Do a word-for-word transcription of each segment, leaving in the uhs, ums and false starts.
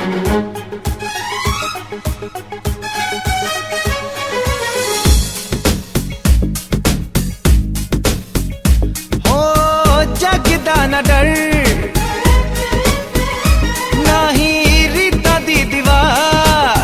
ना डर ना ही रीता दी दीवार,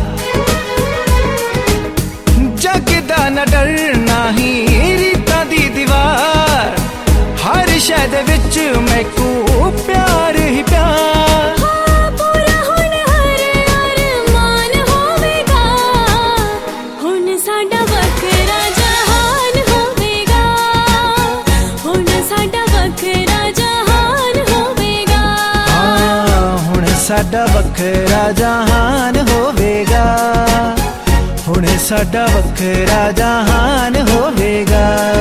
जगदा ना डर ना ही रीता दी दीवार, हर शै दे विच मैकू प्यार ही प्यार। हाँ, पूरा हुण हर अरमान होवेगा, हुण साडा वखरा जहान होवेगा, हुण साडा वखरा साडा वखरा जहान होवेगा, हुण साडा वखरा जहान होवेगा।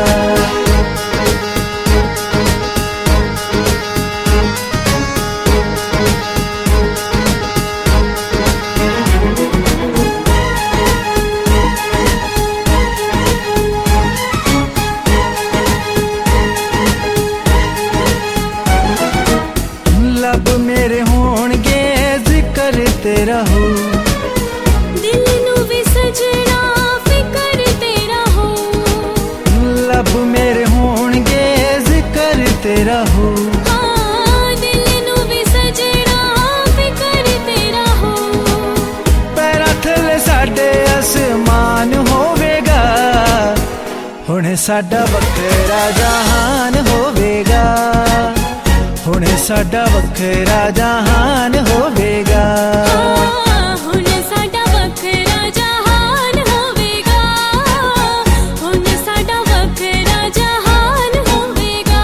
लब मेरे होणगे जिक्र तेरा हो, दिल नू भी सजना फिकर तेरा हो। लब मेरे होणगे जिक्र तेरा हो, हाँ, दिल नू भी सजना फिकर तेरा हो। पैरां थल्ले साडे आसमान होवेगा, हुण साडा वखरा जहान होवेगा, हुण साडा वखरा जहान होवेगा। हाँ, हुण साडा वखरा जहान होवेगा, हुण साडा वखरा जहान होवेगा।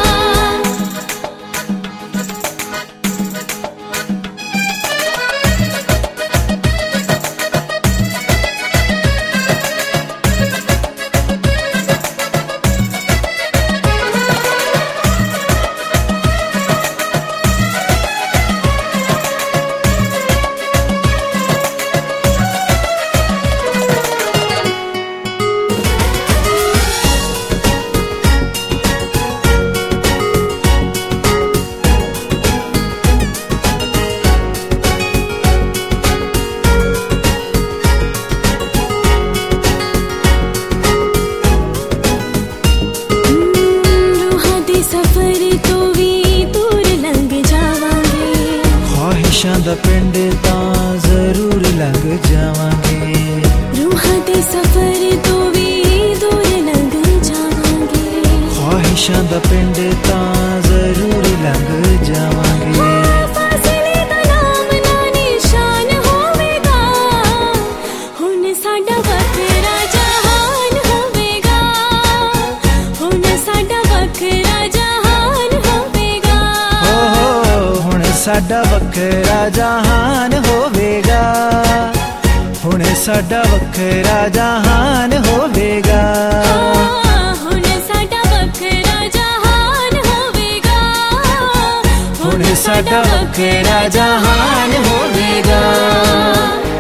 ख्वाहिशां दा पिंड तां जरूर लंघ जावांगे, रूहां दे सफर तो भी दूर लंघ जावांगे। ख्वाहिशां दा पिंड तां जरूर लंघ जावांगे। फासले दा नाम ना निशान होवेगा, हुण साडा वखरा जहान होवेगा, हुण साडा वखरा जहान होवेगा। हुण साडा वखरा जहान होवेगा, हुण साडा वखरा जहान होवेगा। हुण साडा वखरा जहान होवेगा, हुण साडा वखरा जहान होवेगा।